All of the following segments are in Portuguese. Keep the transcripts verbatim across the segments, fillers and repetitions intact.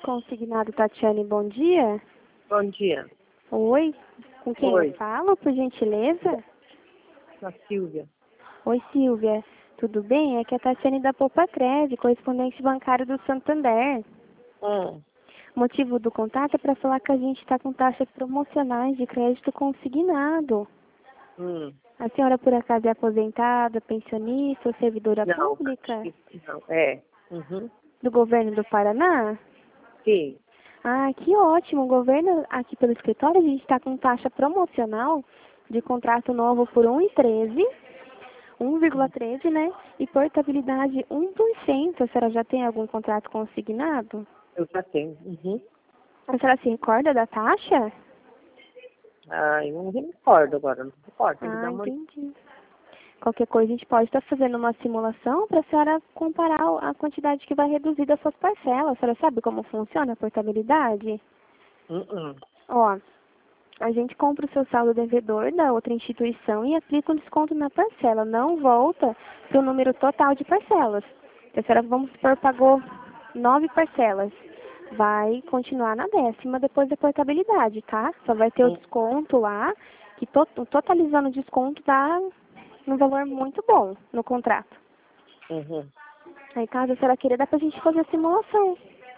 Consignado Tatiane, bom dia. Bom dia. Oi, com quem Oi. eu falo, por gentileza? A Silvia. Oi, Silvia. Tudo bem? Aqui é a Tatiane da Poupa-Cred, correspondente bancário do Santander. Hum. O motivo do contato é para falar que a gente está com taxas promocionais de crédito consignado. Hum. A senhora, por acaso, é aposentada, pensionista ou servidora Não, pública não. É. Uhum. do governo do Paraná? Sim. Ah, que ótimo. O governo, aqui pelo escritório, a gente está com taxa promocional de contrato novo por um vírgula treze, um vírgula treze, né? E portabilidade um por cento. A senhora já tem algum contrato consignado? Eu já tenho. Uhum. A senhora se recorda da taxa? Ah, eu não me recordo agora. Não me recordo. Tem que Ah, dar uma... entendi. Qualquer coisa a gente pode estar fazendo uma simulação para a senhora comparar a quantidade que vai reduzir das suas parcelas. A senhora sabe como funciona a portabilidade? Uhum. Ó, a gente compra o seu saldo devedor da outra instituição e aplica um desconto na parcela. Não volta para o número total de parcelas. A senhora, vamos supor, pagou nove parcelas. Vai continuar na décima depois da portabilidade, tá? Só vai ter o Uhum. desconto lá, que to totalizando o desconto dá um valor muito bom no contrato. Uhum. Aí, caso a senhora queira, dá pra gente fazer a simulação.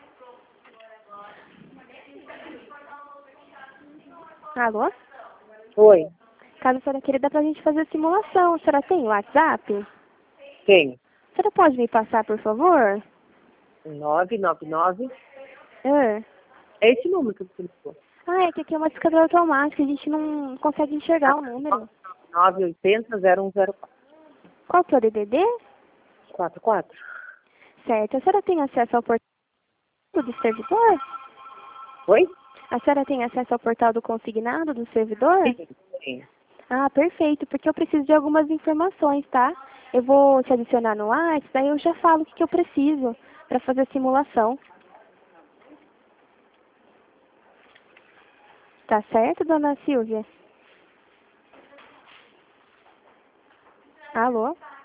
Alô? Oi. Caso a senhora queira, dá pra gente fazer a simulação. A senhora tem o WhatsApp? Tenho. A senhora pode me passar, por favor? nove nove nove. Ah, É esse número que você falou. ah, é que aqui é uma discadora automática, a gente não consegue enxergar o número. nove oito zero zero um zero Qual que é o D D D? quatro quatro. Certo. A senhora tem acesso ao portal do servidor? Oi? A senhora tem acesso ao portal do consignado do servidor? Sim. Sim. Ah, perfeito, porque eu preciso de algumas informações, tá? Eu vou te adicionar no WhatsApp, daí eu já falo o que, que eu preciso para fazer a simulação. Tá certo, dona Silvia? Alô?